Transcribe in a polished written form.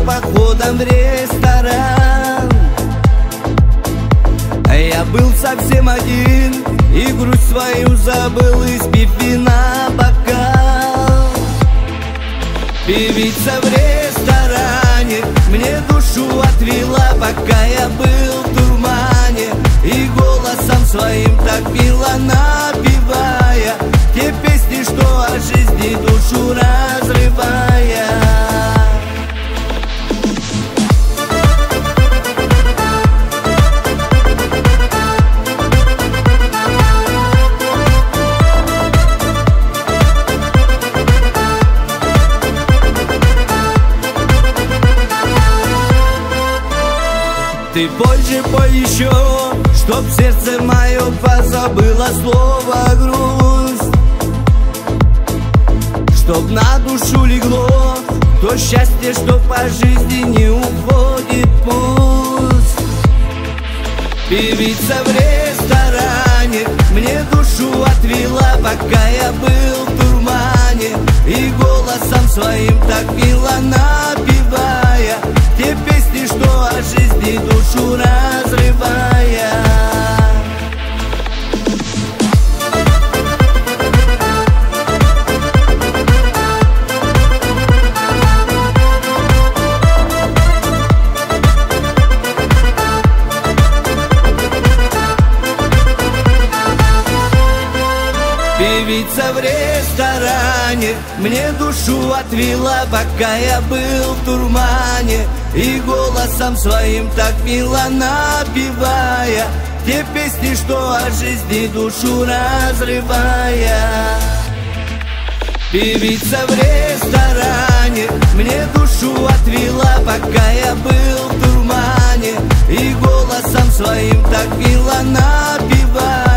походом в ресторан. Я был совсем один и грусть свою забыл, испив вина бокал. Певица в ресторане мне душу отвела, пока я был в тумане, и голосом своим так мило напевая те песни, что о жизни душу разрывая. Ты позже пой еще, чтоб сердце мое позабыло слово грусть, чтоб на душу легло то счастье, что по жизни не уходит пусть. Певица в ресторане мне душу отвела, пока я был в тумане, и голосом своим так мило напевая те песни, что о жизни душу разрывая. Певица в ресторане мне душу отвела, пока я был в тумане, и голосом своим так мило напевая те песни, что о жизни душу разрывая. Певица в ресторане мне душу отвела, пока я был в тумане, и голосом своим так мило напевая